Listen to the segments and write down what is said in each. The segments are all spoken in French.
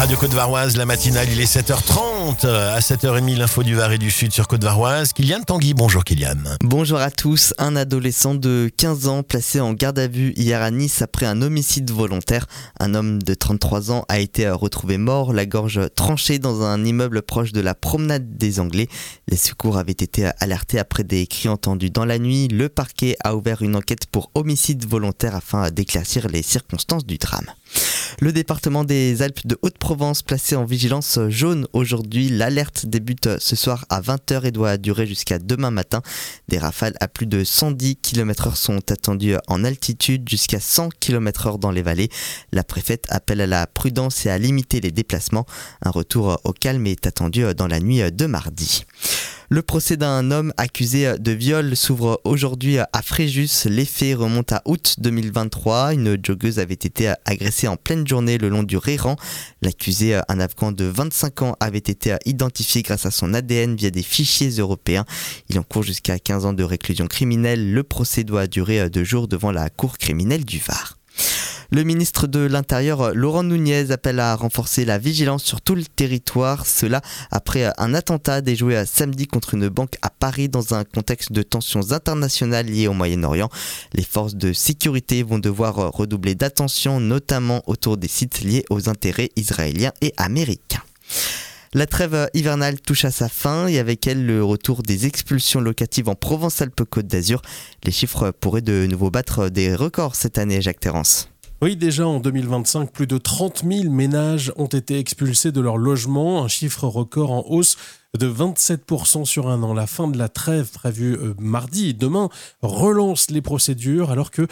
Radio Côte-Varoise, la matinale, il est 7h30. À 7h30, l'info du Var et du Sud sur Côte-Varoise. Kylian Tanguy, bonjour Kylian. Bonjour à tous. Un adolescent de 15 ans placé en garde à vue hier à Nice après un homicide volontaire. Un homme de 33 ans a été retrouvé mort, la gorge tranchée dans un immeuble proche de la promenade des Anglais. Les secours avaient été alertés après des cris entendus dans la nuit. Le parquet a ouvert une enquête pour homicide volontaire afin d'éclaircir les circonstances du drame. Le département des Alpes de Haute-Provence placé en vigilance jaune aujourd'hui. L'alerte débute ce soir à 20h et doit durer jusqu'à demain matin. Des rafales à plus de 110 km/h sont attendues en altitude, jusqu'à 100 km/h dans les vallées. La préfète appelle à la prudence et à limiter les déplacements. Un retour au calme est attendu dans la nuit de mardi. Le procès d'un homme accusé de viol s'ouvre aujourd'hui à Fréjus. Les faits remontent à août 2023. Une joggeuse avait été agressée en pleine journée le long du Réran. L'accusé, un Afghan de 25 ans, avait été identifié grâce à son ADN via des fichiers européens. Il encourt jusqu'à 15 ans de réclusion criminelle. Le procès doit durer 2 jours devant la cour criminelle du Var. Le ministre de l'Intérieur, Laurent Nunez, appelle à renforcer la vigilance sur tout le territoire. Cela après un attentat déjoué samedi contre une banque à Paris dans un contexte de tensions internationales liées au Moyen-Orient. Les forces de sécurité vont devoir redoubler d'attention, notamment autour des sites liés aux intérêts israéliens et américains. La trêve hivernale touche à sa fin et avec elle le retour des expulsions locatives en Provence-Alpes-Côte d'Azur. Les chiffres pourraient de nouveau battre des records cette année, Jacques Terrance. Oui, déjà en 2025, plus de 30 000 ménages ont été expulsés de leur logement, un chiffre record en hausse de 27% sur un an. La fin de la trêve prévue mardi et demain relance les procédures alors que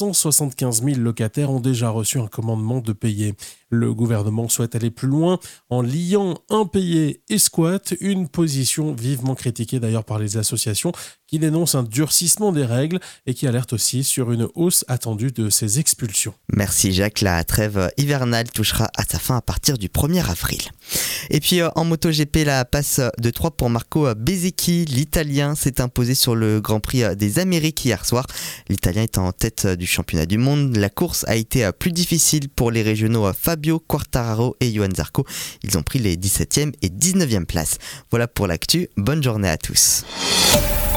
175 000 locataires ont déjà reçu un commandement de payer. Le gouvernement souhaite aller plus loin en liant impayés et squat, une position vivement critiquée d'ailleurs par les associations qui dénoncent un durcissement des règles et qui alertent aussi sur une hausse attendue de ces expulsions. Merci Jacques, la trêve hivernale touchera à sa fin à partir du 1er avril. Et puis en MotoGP, la passe de 3 pour Marco Bezzecchi. L'Italien s'est imposé sur le Grand Prix des Amériques hier soir. L'Italien est en tête du championnat du monde. La course a été plus difficile pour les régionaux Fabio Quartararo et Johann Zarco. Ils ont pris les 17e et 19e places. Voilà pour l'actu. Bonne journée à tous.